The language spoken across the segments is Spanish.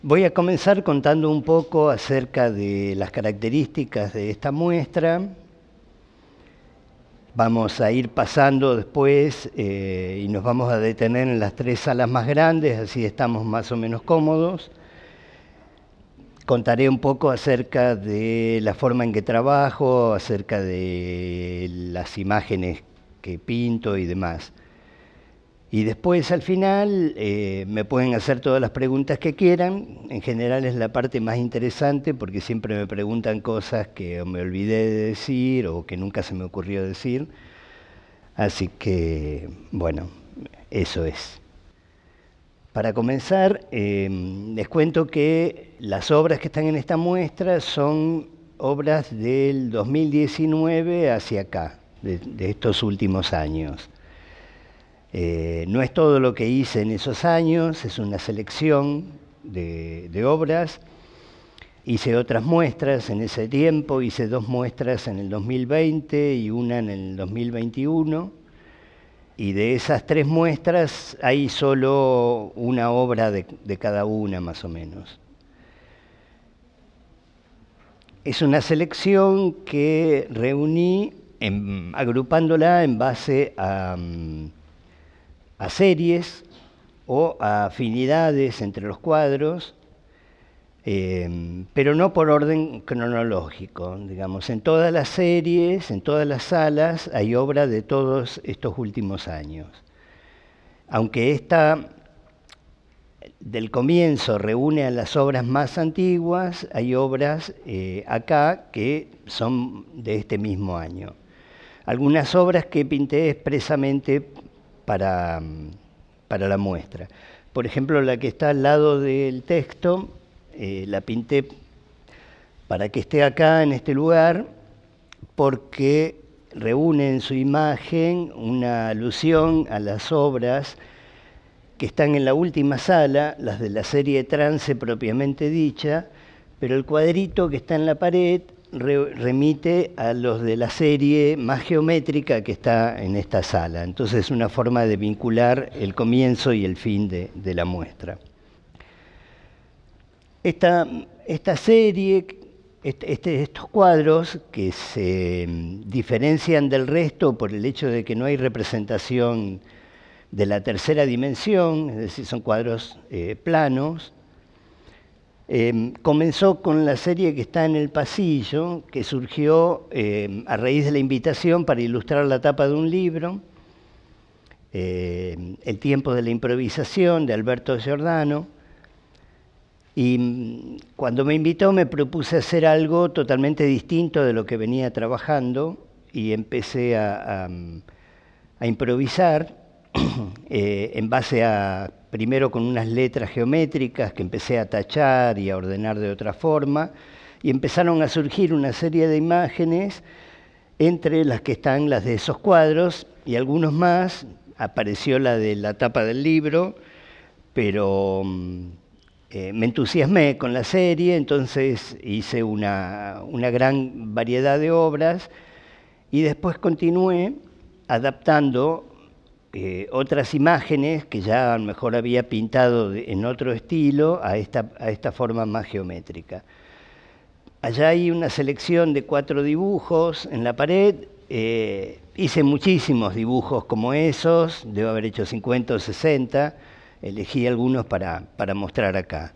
Voy a comenzar contando un poco acerca de las características de esta muestra. Vamos a ir pasando después y nos vamos a detener en las tres salas más grandes, así estamos más o menos cómodos. Contaré un poco acerca de la forma en que trabajo, acerca de las imágenes que pinto y demás. Y después, al final, me pueden hacer todas las preguntas que quieran. En general es la parte más interesante porque siempre me preguntan cosas que me olvidé de decir o que nunca se me ocurrió decir. Así que, bueno, eso es. Para comenzar, les cuento que las obras que están en esta muestra son obras del 2019 hacia acá, de estos últimos años. No es todo lo que hice en esos años, es una selección de obras. Hice otras muestras en ese tiempo, hice 2 muestras en el 2020 y una en el 2021. Y de esas 3 muestras hay solo una obra de cada una, más o menos. Es una selección que reuní agrupándola en base a series o a afinidades entre los cuadros, pero no por orden cronológico. Digamos, en todas las series, en todas las salas, hay obra de todos estos últimos años. Aunque esta del comienzo reúne a las obras más antiguas, hay obras acá que son de este mismo año. Algunas obras que pinté expresamente para la muestra. Por ejemplo, la que está al lado del texto, la pinté para que esté acá en este lugar, porque reúne en su imagen una alusión a las obras que están en la última sala, las de la serie Trance propiamente dicha, pero el cuadrito que está en la pared remite a los de la serie más geométrica que está en esta sala. Entonces es una forma de vincular el comienzo y el fin de la muestra. Esta serie, estos cuadros que se diferencian del resto por el hecho de que no hay representación de la tercera dimensión, es decir, son cuadros planos. Comenzó con la serie que está en el pasillo, que surgió a raíz de la invitación para ilustrar la tapa de un libro, El tiempo de la improvisación, de Alberto Giordano. Y cuando me invitó me propuse hacer algo totalmente distinto de lo que venía trabajando y empecé a improvisar en base a, primero con unas letras geométricas que empecé a tachar y a ordenar de otra forma, y empezaron a surgir una serie de imágenes, entre las que están las de esos cuadros y algunos más. Apareció la de la tapa del libro, pero me entusiasmé con la serie, entonces hice una gran variedad de obras y después continué adaptando otras imágenes que ya a lo mejor había pintado en otro estilo a esta forma más geométrica. Allá hay una selección de 4 dibujos en la pared. Hice muchísimos dibujos como esos, debo haber hecho 50 o 60, elegí algunos para mostrar acá.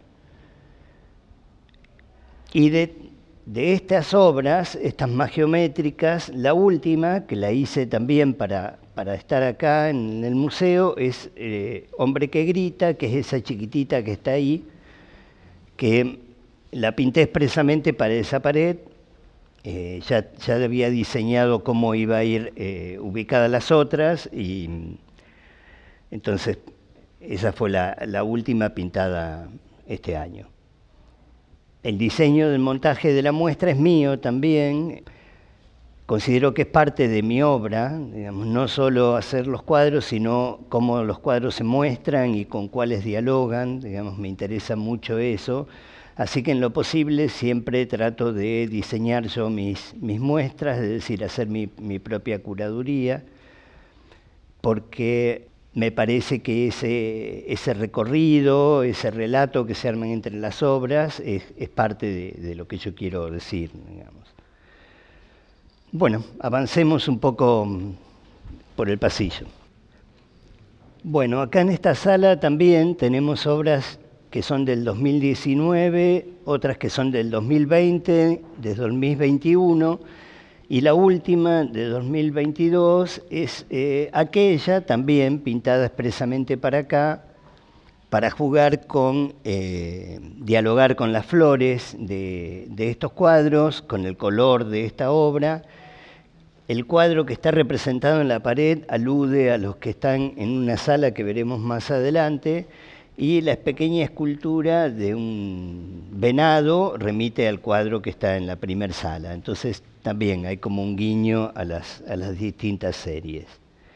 Y de estas obras, estas más geométricas, la última, que la hice también para estar acá en el museo, es Hombre que grita, que es esa chiquitita que está ahí, que la pinté expresamente para esa pared. Ya había diseñado cómo iba a ir ubicadas las otras, y entonces esa fue la última pintada este año. El diseño del montaje de la muestra es mío también. Considero que es parte de mi obra, digamos, no solo hacer los cuadros, sino cómo los cuadros se muestran y con cuáles dialogan. Digamos, me interesa mucho eso. Así que en lo posible siempre trato de diseñar yo mis muestras, es decir, hacer mi propia curaduría, porque me parece que ese recorrido, ese relato que se arman entre las obras es parte de lo que yo quiero decir, digamos. Bueno, avancemos un poco por el pasillo. Bueno, acá en esta sala también tenemos obras que son del 2019, otras que son del 2020, del 2021, y la última, de 2022, es aquella también pintada expresamente para acá, para jugar con, dialogar con las flores de estos cuadros, con el color de esta obra. El cuadro que está representado en la pared alude a los que están en una sala que veremos más adelante, y la pequeña escultura de un venado remite al cuadro que está en la primera sala. Entonces también hay como un guiño a las distintas series.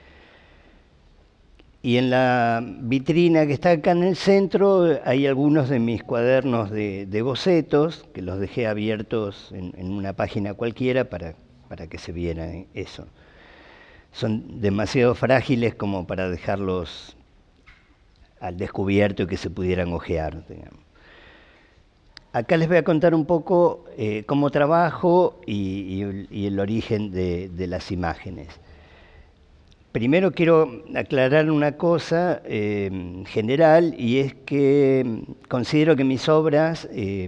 Y en la vitrina que está acá en el centro hay algunos de mis cuadernos de bocetos, que los dejé abiertos en una página cualquiera para que se viera eso. Son demasiado frágiles como para dejarlos al descubierto y que se pudieran hojear, digamos. Acá les voy a contar un poco cómo trabajo y el origen de las imágenes. Primero quiero aclarar una cosa general, y es que considero que mis obras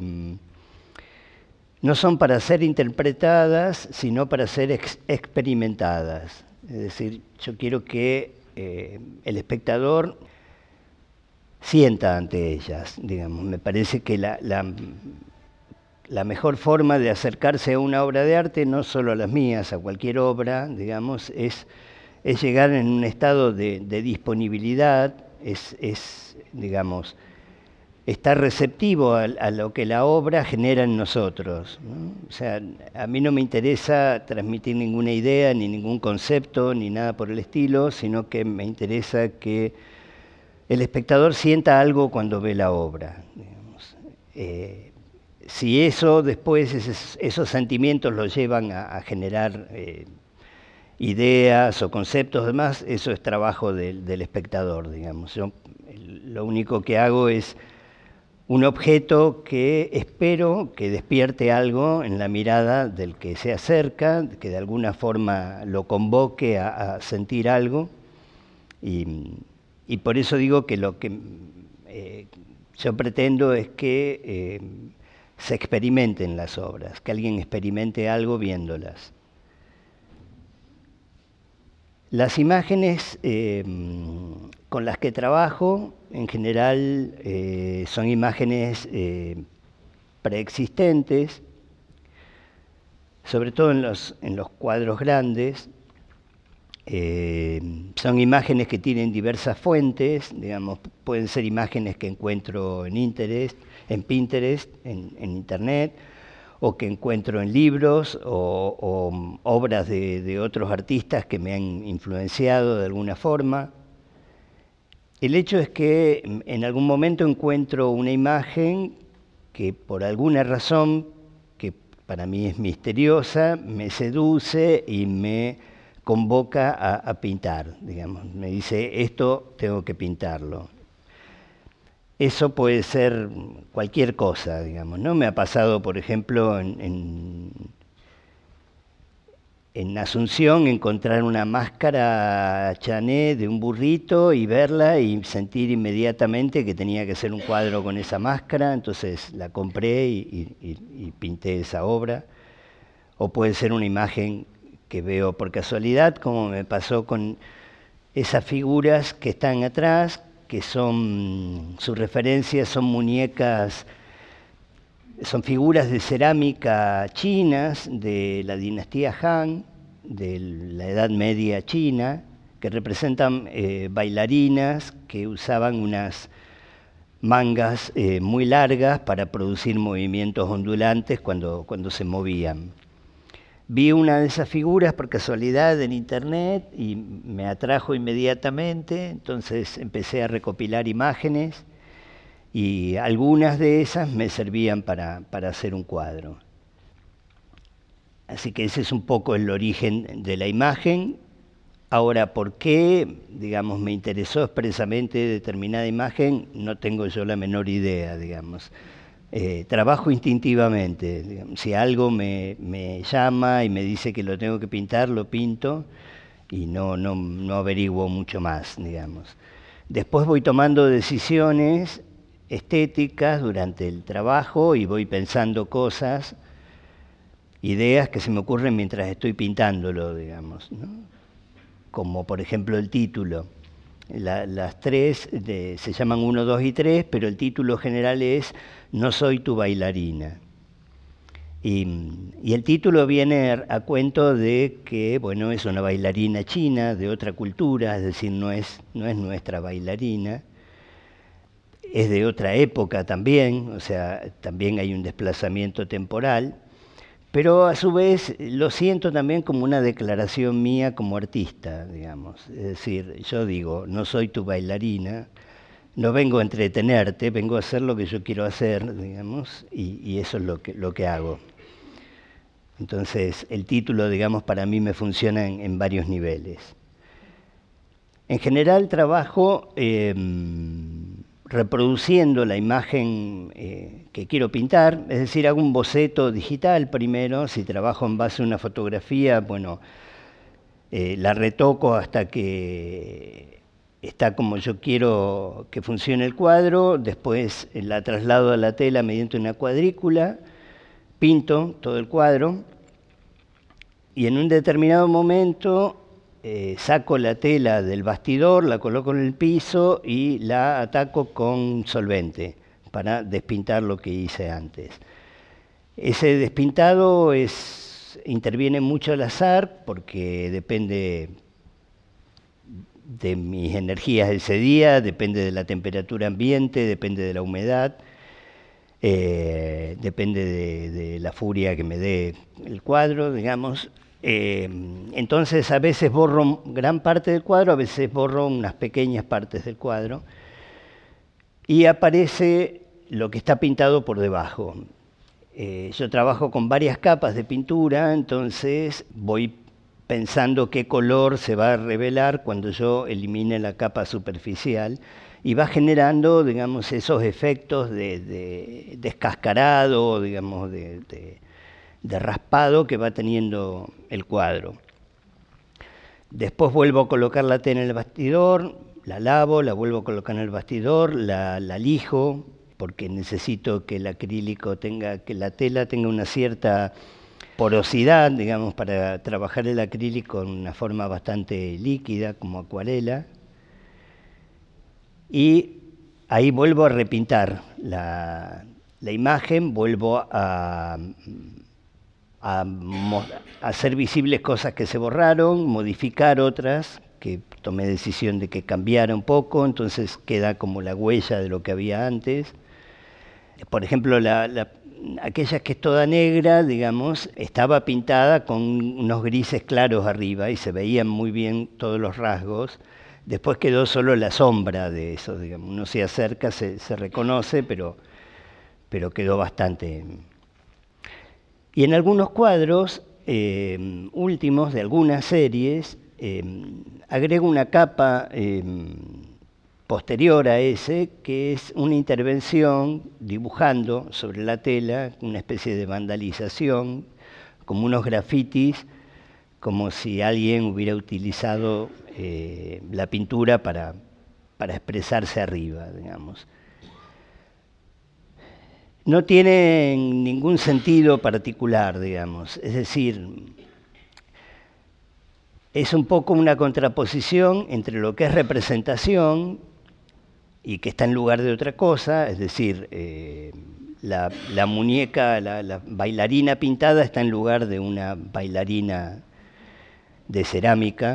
no son para ser interpretadas, sino para ser experimentadas. Es decir, yo quiero que el espectador sienta ante ellas, digamos. Me parece que la mejor forma de acercarse a una obra de arte, no solo a las mías, a cualquier obra, digamos, es llegar en un estado de disponibilidad, digamos, estar receptivo a lo que la obra genera en nosotros, ¿no? O sea, a mí no me interesa transmitir ninguna idea, ni ningún concepto, ni nada por el estilo, sino que me interesa que el espectador sienta algo cuando ve la obra, digamos. Si eso después, esos sentimientos lo llevan a generar ideas o conceptos demás, eso es trabajo del espectador, digamos. Yo lo único que hago es un objeto que espero que despierte algo en la mirada del que se acerca, que de alguna forma lo convoque a sentir algo, y por eso digo que lo que yo pretendo es que se experimenten las obras, que alguien experimente algo viéndolas. Las imágenes con las que trabajo, en general, son imágenes preexistentes, sobre todo en los cuadros grandes. Son imágenes que tienen diversas fuentes, digamos, pueden ser imágenes que encuentro en Pinterest, en Internet, o que encuentro en libros o obras de otros artistas que me han influenciado de alguna forma. El hecho es que en algún momento encuentro una imagen que por alguna razón, que para mí es misteriosa, me seduce y me convoca a pintar, digamos. Me dice, esto tengo que pintarlo. Eso puede ser cualquier cosa, digamos, ¿no? Me ha pasado, por ejemplo, en Asunción, encontrar una máscara Chané de un burrito y verla y sentir inmediatamente que tenía que hacer un cuadro con esa máscara, entonces la compré y pinté esa obra. O puede ser una imagen que veo por casualidad, como me pasó con esas figuras que están atrás, que sus referencias son muñecas, son figuras de cerámica chinas de la dinastía Han, de la Edad Media china, que representan bailarinas que usaban unas mangas muy largas para producir movimientos ondulantes cuando se movían. Vi una de esas figuras por casualidad en Internet y me atrajo inmediatamente, entonces empecé a recopilar imágenes y algunas de esas me servían para hacer un cuadro. Así que ese es un poco el origen de la imagen. Ahora, ¿por qué, digamos, me interesó expresamente determinada imagen? No tengo yo la menor idea, digamos. Trabajo instintivamente. Digamos. Si algo me llama y me dice que lo tengo que pintar, lo pinto y no averiguo mucho más, digamos. Después voy tomando decisiones estéticas durante el trabajo y voy pensando cosas, ideas que se me ocurren mientras estoy pintándolo, digamos, ¿no? Como por ejemplo el título. Las tres se llaman 1, 2 y 3, pero el título general es No soy tu bailarina. Y el título viene a cuento de que, bueno, es una bailarina china de otra cultura, es decir, no es nuestra bailarina, es de otra época también, o sea, también hay un desplazamiento temporal, pero a su vez lo siento también como una declaración mía como artista, digamos. Es decir, yo digo, no soy tu bailarina, no vengo a entretenerte, vengo a hacer lo que yo quiero hacer, digamos, y eso es lo que hago. Entonces, el título, digamos, para mí me funciona en varios niveles. En general trabajo reproduciendo la imagen que quiero pintar, es decir, hago un boceto digital primero. Si trabajo en base a una fotografía, bueno, la retoco hasta que está como yo quiero que funcione el cuadro, después la traslado a la tela mediante una cuadrícula, pinto todo el cuadro y en un determinado momento saco la tela del bastidor, la coloco en el piso y la ataco con solvente para despintar lo que hice antes. Ese despintado interviene mucho al azar porque depende de mis energías ese día, depende de la temperatura ambiente, depende de la humedad, depende de la furia que me dé el cuadro, digamos. Entonces a veces borro gran parte del cuadro, a veces borro unas pequeñas partes del cuadro y aparece lo que está pintado por debajo. Yo trabajo con varias capas de pintura, entonces voy pensando qué color se va a revelar cuando yo elimine la capa superficial y va generando, digamos, esos efectos de descascarado, digamos, de raspado que va teniendo el cuadro. Después vuelvo a colocar la tela en el bastidor, la lavo, la vuelvo a colocar en el bastidor, la lijo, porque necesito que el acrílico que la tela tenga una cierta porosidad, digamos, para trabajar el acrílico en una forma bastante líquida, como acuarela. Y ahí vuelvo a repintar la imagen, vuelvo a hacer visibles cosas que se borraron, modificar otras que tomé decisión de que cambiara un poco, entonces queda como la huella de lo que había antes. Por ejemplo, aquella que es toda negra, digamos, estaba pintada con unos grises claros arriba y se veían muy bien todos los rasgos. Después quedó solo la sombra de eso, digamos. Uno se acerca, se reconoce, pero quedó bastante. Y en algunos cuadros últimos de algunas series agrego una capa posterior a ese, que es una intervención dibujando sobre la tela, una especie de vandalización, como unos grafitis, como si alguien hubiera utilizado la pintura para expresarse arriba, digamos. No tiene ningún sentido particular, digamos, es decir, es un poco una contraposición entre lo que es representación y que está en lugar de otra cosa, es decir, la muñeca, la bailarina pintada está en lugar de una bailarina de cerámica,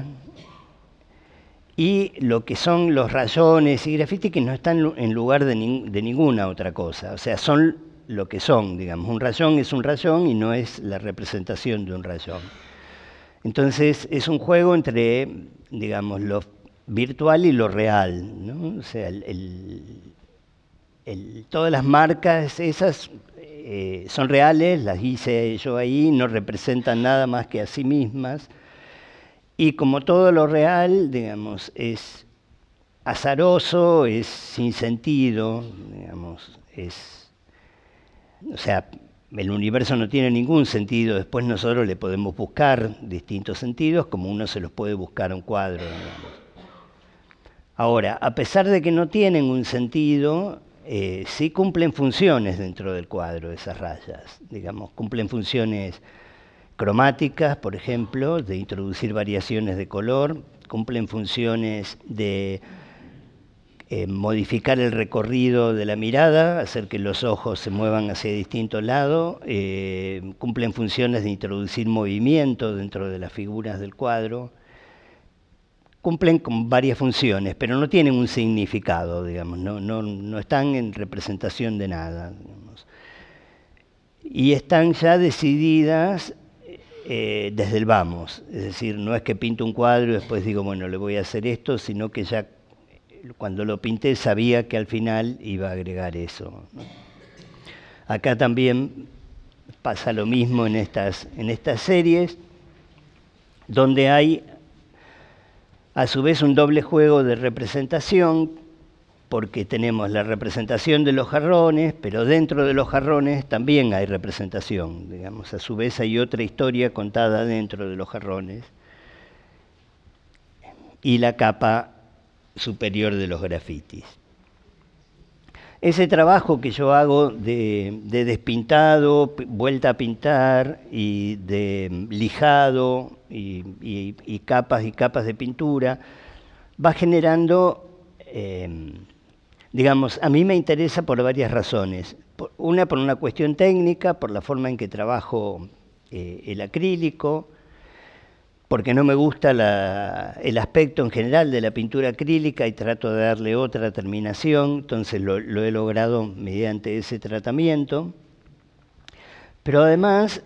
y lo que son los rayones y grafitis que no están en lugar de ninguna otra cosa, o sea, son lo que son, digamos, un rayón es un rayón y no es la representación de un rayón. Entonces es un juego entre, digamos, lo virtual y lo real, ¿no? O sea, todas las marcas esas son reales, las hice yo ahí, no representan nada más que a sí mismas, Y como todo lo real, digamos, es azaroso, es sin sentido, digamos, o sea, el universo no tiene ningún sentido, después nosotros le podemos buscar distintos sentidos, como uno se los puede buscar a un cuadro, digamos. Ahora, a pesar de que no tienen un sentido, sí cumplen funciones dentro del cuadro esas rayas, digamos, cumplen funciones cromáticas, por ejemplo, de introducir variaciones de color, cumplen funciones de modificar el recorrido de la mirada, hacer que los ojos se muevan hacia distintos lados, cumplen funciones de introducir movimiento dentro de las figuras del cuadro, cumplen con varias funciones, pero no tienen un significado, digamos, no están en representación de nada, digamos. Y están ya decididas desde el vamos, es decir, no es que pinto un cuadro y después digo, bueno, le voy a hacer esto, sino que ya cuando lo pinté sabía que al final iba a agregar eso, ¿no? Acá también pasa lo mismo en estas series, donde hay a su vez un doble juego de representación, porque tenemos la representación de los jarrones, pero dentro de los jarrones también hay representación, digamos, a su vez hay otra historia contada dentro de los jarrones, y la capa superior de los grafitis. Ese trabajo que yo hago de despintado, vuelta a pintar y de lijado y capas y capas de pintura, va generando, digamos, a mí me interesa por varias razones. Una, por una cuestión técnica, por la forma en que trabajo el acrílico, porque no me gusta el aspecto en general de la pintura acrílica y trato de darle otra terminación, entonces lo he logrado mediante ese tratamiento. Pero además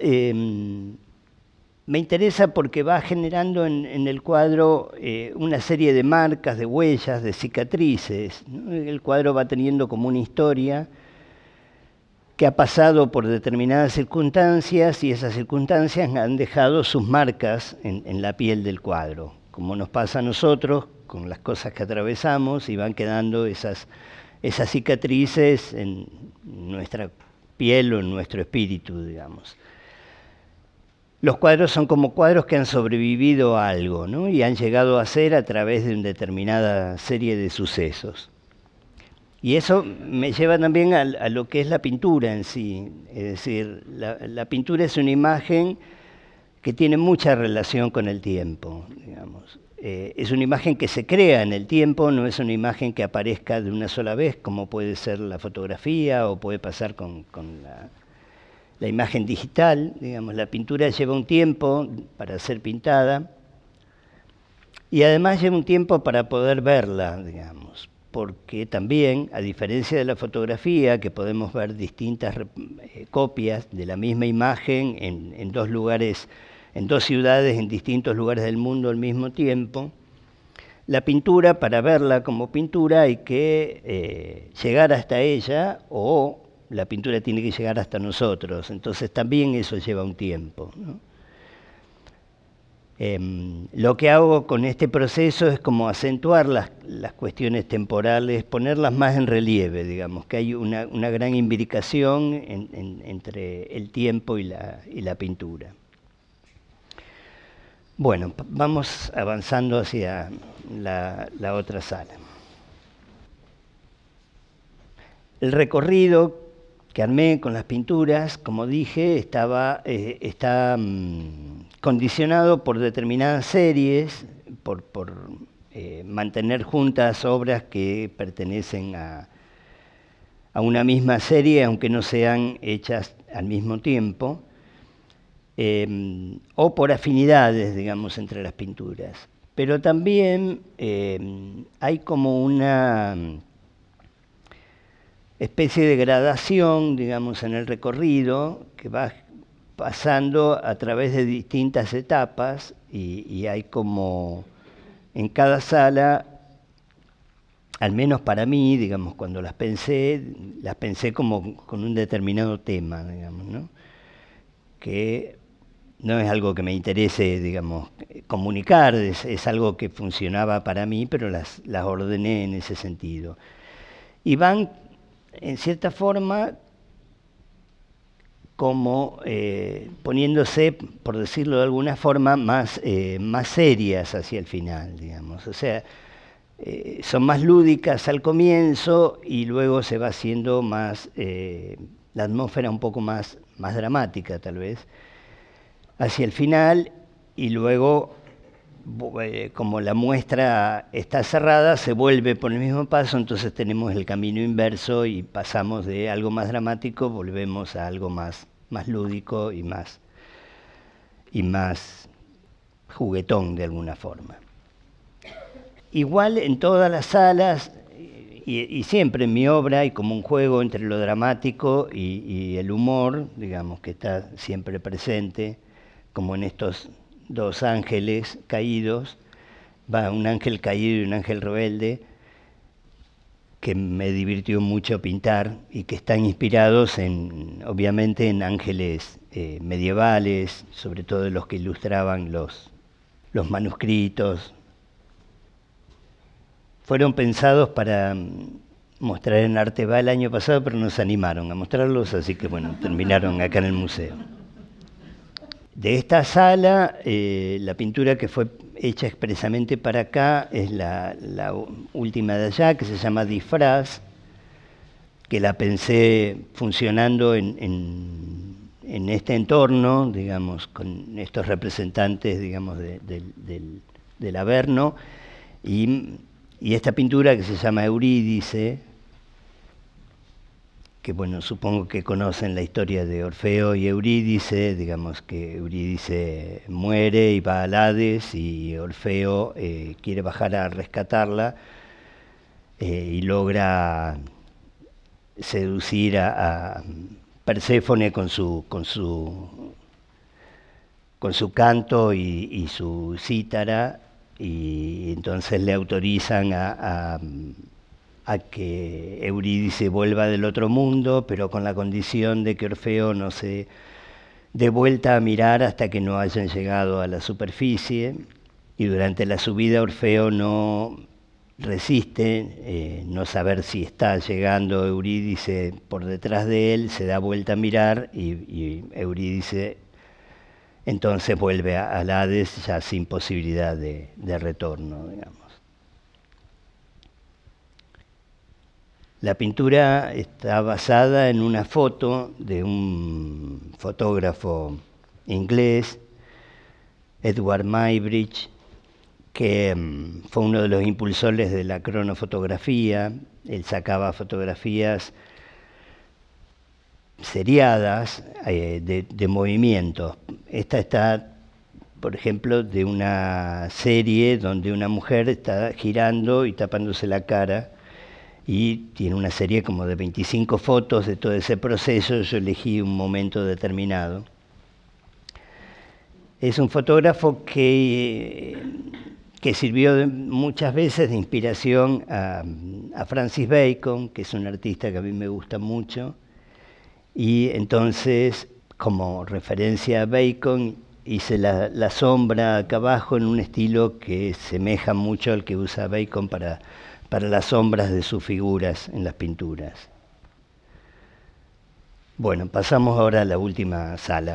me interesa porque va generando en el cuadro una serie de marcas, de huellas, de cicatrices, ¿no? El cuadro va teniendo como una historia que ha pasado por determinadas circunstancias y esas circunstancias han dejado sus marcas en la piel del cuadro, como nos pasa a nosotros con las cosas que atravesamos y van quedando esas cicatrices en nuestra piel o en nuestro espíritu, digamos. Los cuadros son como cuadros que han sobrevivido a algo, ¿no? Y han llegado a ser a través de una determinada serie de sucesos. Y eso me lleva también a lo que es la pintura en sí. Es decir, la pintura es una imagen que tiene mucha relación con el tiempo, digamos. Es una imagen que se crea en el tiempo, no es una imagen que aparezca de una sola vez, como puede ser la fotografía o puede pasar con la imagen digital. Digamos, la pintura lleva un tiempo para ser pintada y además lleva un tiempo para poder verla, digamos. Porque también, a diferencia de la fotografía, que podemos ver distintas copias de la misma imagen en dos lugares, en dos ciudades, en distintos lugares del mundo al mismo tiempo, la pintura, para verla como pintura, hay que llegar hasta ella o la pintura tiene que llegar hasta nosotros. Entonces también eso lleva un tiempo, ¿no? Lo que hago con este proceso es como acentuar las cuestiones temporales, ponerlas más en relieve, digamos, que hay una gran imbricación entre el tiempo y la pintura. Bueno, vamos avanzando hacia la otra sala. El recorrido que armé con las pinturas, como dije, está condicionado por determinadas series, por mantener juntas obras que pertenecen a una misma serie, aunque no sean hechas al mismo tiempo, o por afinidades, digamos, entre las pinturas. Pero también hay como una especie de gradación, digamos, en el recorrido que va pasando a través de distintas etapas y hay como en cada sala, al menos para mí, digamos, cuando las pensé como con un determinado tema, digamos, ¿no? Que no es algo que me interese, digamos, comunicar, es algo que funcionaba para mí, pero las ordené en ese sentido. Y van, en cierta forma, como poniéndose, por decirlo de alguna forma, más serias hacia el final, digamos. O sea, son más lúdicas al comienzo y luego se va haciendo más, la atmósfera un poco más dramática, tal vez, hacia el final, y luego, como la muestra está cerrada, se vuelve por el mismo paso, entonces tenemos el camino inverso y pasamos de algo más dramático, volvemos a algo más lúdico y más juguetón de alguna forma. Igual en todas las salas, y siempre en mi obra hay como un juego entre lo dramático y el humor, digamos, que está siempre presente, como en estos dos ángeles caídos, un ángel caído y un ángel rebelde, que me divirtió mucho pintar y que están inspirados obviamente en ángeles medievales, sobre todo los que ilustraban los manuscritos. Fueron pensados para mostrar en Arteba el año pasado, pero no se animaron a mostrarlos, así que bueno, terminaron acá en el museo. De esta sala, la pintura que fue hecha expresamente para acá es la última de allá, que se llama Disfraz, que la pensé funcionando en este entorno, digamos, con estos representantes, digamos, del Averno, y esta pintura que se llama Eurídice, que bueno, supongo que conocen la historia de Orfeo y Eurídice, digamos que Eurídice muere y va al Hades y Orfeo quiere bajar a rescatarla y logra seducir a Perséfone con su canto y su cítara, y entonces le autorizan a que Eurídice vuelva del otro mundo, pero con la condición de que Orfeo no se dé vuelta a mirar hasta que no hayan llegado a la superficie, y durante la subida Orfeo no resiste no saber si está llegando Eurídice por detrás de él, se da vuelta a mirar y Eurídice entonces vuelve al Hades ya sin posibilidad de retorno, digamos. La pintura está basada en una foto de un fotógrafo inglés, Edward Muybridge, que fue uno de los impulsores de la cronofotografía. Él sacaba fotografías seriadas de movimientos. Esta está, por ejemplo, de una serie donde una mujer está girando y tapándose la cara, y tiene una serie como de 25 fotos de todo ese proceso. Yo elegí un momento determinado. Es un fotógrafo que sirvió muchas veces de inspiración a Francis Bacon, que es un artista que a mí me gusta mucho, y entonces, como referencia a Bacon, hice la sombra acá abajo en un estilo que semeja mucho al que usa Bacon para las sombras de sus figuras en las pinturas. Bueno, pasamos ahora a la última sala.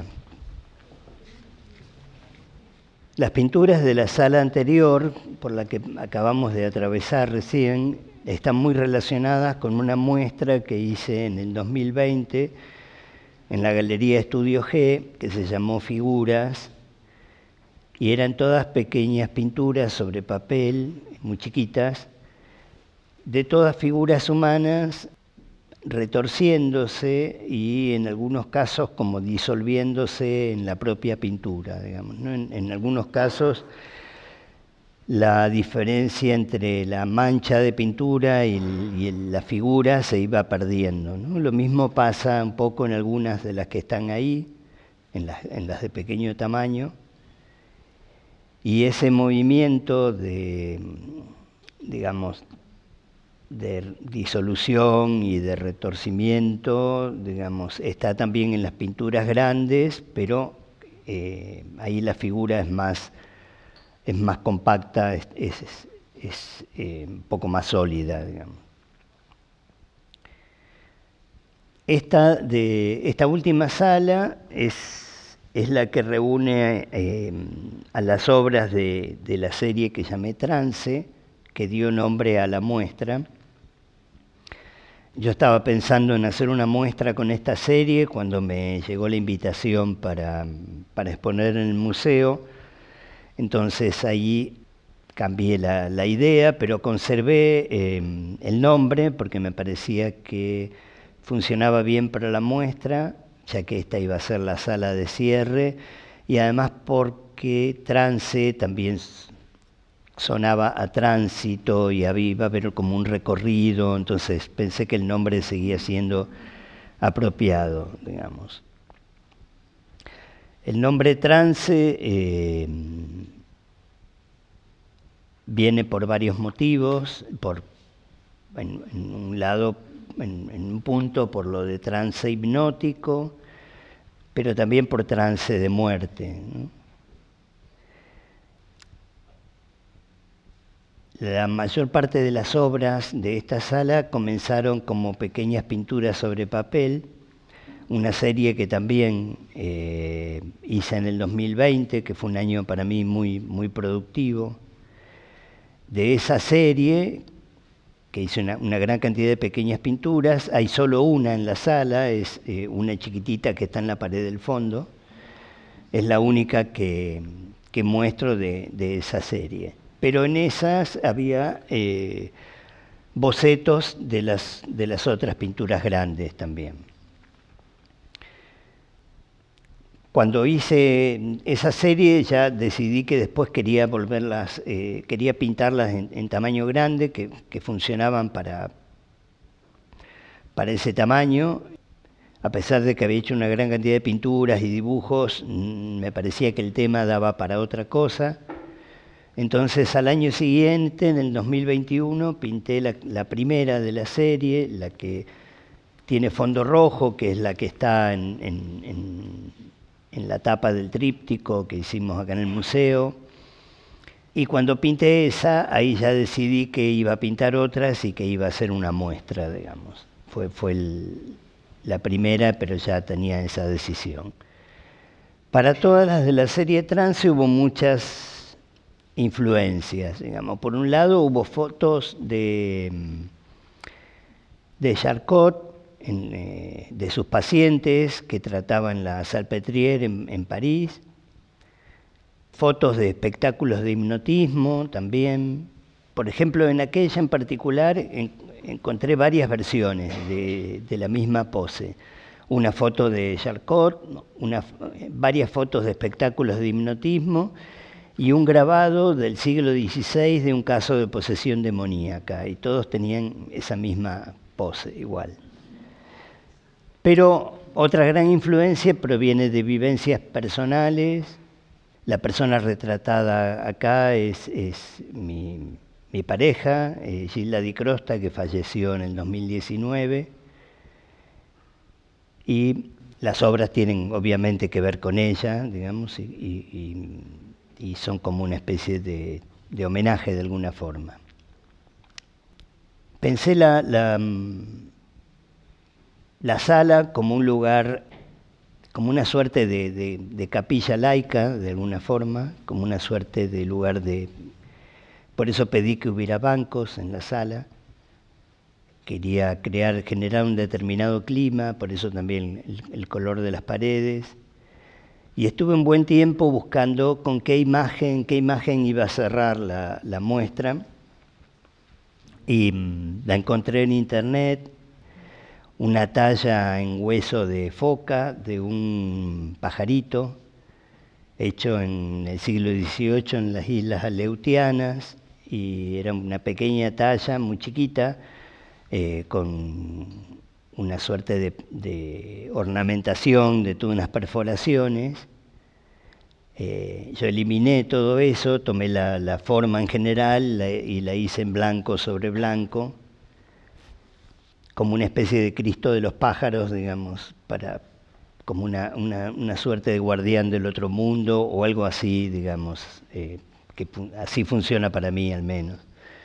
Las pinturas de la sala anterior, por la que acabamos de atravesar recién, están muy relacionadas con una muestra que hice en el 2020 en la Galería Estudio G, que se llamó Figuras, y eran todas pequeñas pinturas sobre papel, muy chiquitas, de todas figuras humanas retorciéndose y en algunos casos como disolviéndose en la propia pintura, digamos, ¿no? En algunos casos la diferencia entre la mancha de pintura y la figura se iba perdiendo, ¿no? Lo mismo pasa un poco en algunas de las que están ahí, en las de pequeño tamaño, y ese movimiento de, digamos, de disolución y de retorcimiento, digamos, está también en las pinturas grandes, pero ahí la figura es más compacta, un poco más sólida, digamos. Esta última sala es la que reúne a las obras de la serie que llamé Trance, que dio nombre a la muestra. Yo estaba pensando en hacer una muestra con esta serie cuando me llegó la invitación para exponer en el museo. Entonces ahí cambié la idea, pero conservé el nombre porque me parecía que funcionaba bien para la muestra, ya que esta iba a ser la sala de cierre, y además porque Trance también sonaba a tránsito y iba a haber como un recorrido, entonces pensé que el nombre seguía siendo apropiado, digamos. El nombre Trance viene por varios motivos, en un lado, en un punto, por lo de trance hipnótico, pero también por trance de muerte, ¿no? La mayor parte de las obras de esta sala comenzaron como pequeñas pinturas sobre papel, una serie que también hice en el 2020, que fue un año para mí muy, muy productivo. De esa serie, que hice una gran cantidad de pequeñas pinturas, hay solo una en la sala, es una chiquitita que está en la pared del fondo, es la única que muestro de esa serie. Pero en esas había bocetos de las otras pinturas grandes también. Cuando hice esa serie ya decidí que después quería quería pintarlas en tamaño grande, que funcionaban para ese tamaño. A pesar de que había hecho una gran cantidad de pinturas y dibujos, me parecía que el tema daba para otra cosa. Entonces al año siguiente, en el 2021, pinté la primera de la serie, la que tiene fondo rojo, que es la que está en la tapa del tríptico que hicimos acá en el museo. Y cuando pinté esa, ahí ya decidí que iba a pintar otras y que iba a hacer una muestra, digamos. Fue la primera, pero ya tenía esa decisión. Para todas las de la serie Trance hubo muchas influencias, digamos. Por un lado hubo fotos de Charcot, de sus pacientes que trataban la Salpêtrière en París, fotos de espectáculos de hipnotismo también. Por ejemplo, en aquella en particular encontré varias versiones de la misma pose. Una foto de Charcot, varias fotos de espectáculos de hipnotismo y un grabado del siglo XVI de un caso de posesión demoníaca, y todos tenían esa misma pose igual. Pero otra gran influencia proviene de vivencias personales. La persona retratada acá es mi pareja, Gilda Di Crosta, que falleció en el 2019. Y las obras tienen obviamente que ver con ella, digamos, y son como una especie de homenaje de alguna forma. Pensé la sala como un lugar, como una suerte de capilla laica, de alguna forma, como una suerte de lugar Por eso pedí que hubiera bancos en la sala. Quería generar un determinado clima, por eso también el color de las paredes. Y estuve un buen tiempo buscando con qué imagen iba a cerrar la muestra. Y la encontré en internet, una talla en hueso de foca de un pajarito, hecho en el siglo XVIII en las Islas Aleutianas, y era una pequeña talla, muy chiquita, con una suerte de ornamentación, de todas unas perforaciones. Yo eliminé todo eso, tomé la forma en general y la hice en blanco sobre blanco, como una especie de Cristo de los pájaros, digamos, como una suerte de guardián del otro mundo o algo así, digamos, que así funciona para mí al menos.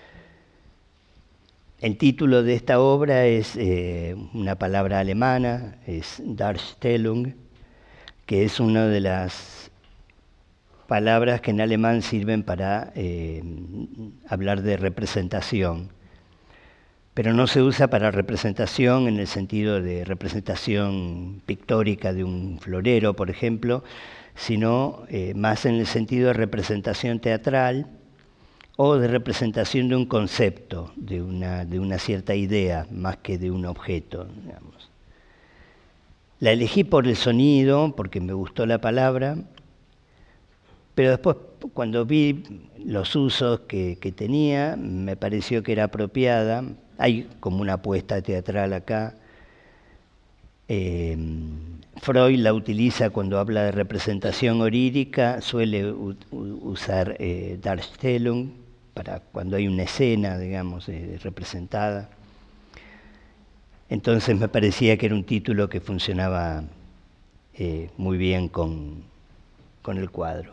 El título de esta obra es una palabra alemana, es Darstellung, que es una de las palabras que en alemán sirven para hablar de representación, pero no se usa para representación en el sentido de representación pictórica de un florero, por ejemplo, sino más en el sentido de representación teatral o de representación de un concepto, de una cierta idea, más que de un objeto, digamos. La elegí por el sonido, porque me gustó la palabra, pero después, cuando vi los usos que tenía, me pareció que era apropiada. Hay como una apuesta teatral acá. Freud la utiliza cuando habla de representación onírica, suele usar Darstellung para cuando hay una escena, digamos, representada. Entonces me parecía que era un título que funcionaba muy bien con el cuadro.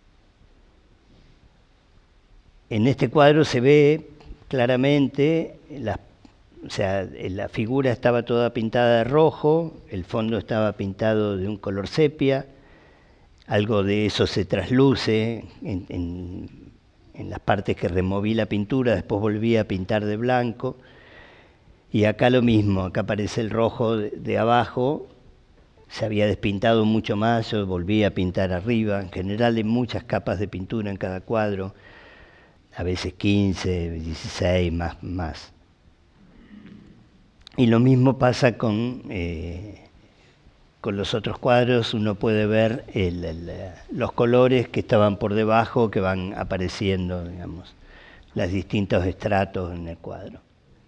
En este cuadro se ve claramente, la figura estaba toda pintada de rojo, el fondo estaba pintado de un color sepia, algo de eso se trasluce en las partes que removí la pintura, después volví a pintar de blanco, y acá lo mismo, acá aparece el rojo de abajo, se había despintado mucho más, yo volví a pintar arriba, en general hay muchas capas de pintura en cada cuadro, a veces 15, 16, más. Y lo mismo pasa con los otros cuadros, uno puede ver los colores que estaban por debajo, que van apareciendo, digamos, los distintos estratos en el cuadro.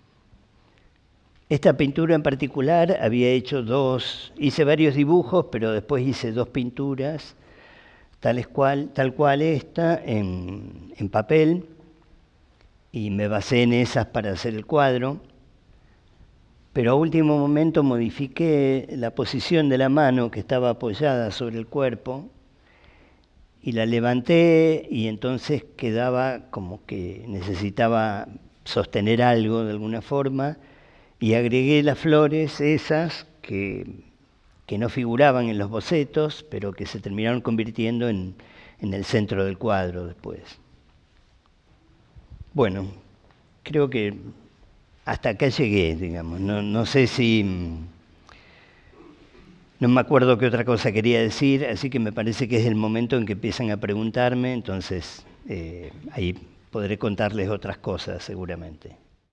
Esta pintura en particular había hecho hice varios dibujos, pero después hice 2 pinturas, tal cual esta, en papel, y me basé en esas para hacer el cuadro, pero a último momento modifiqué la posición de la mano que estaba apoyada sobre el cuerpo y la levanté y entonces quedaba como que necesitaba sostener algo de alguna forma y agregué las flores esas que no figuraban en los bocetos, pero que se terminaron convirtiendo en el centro del cuadro después. Bueno, creo que hasta acá llegué, digamos. No sé si... No me acuerdo qué otra cosa quería decir, así que me parece que es el momento en que empiezan a preguntarme, entonces ahí podré contarles otras cosas seguramente.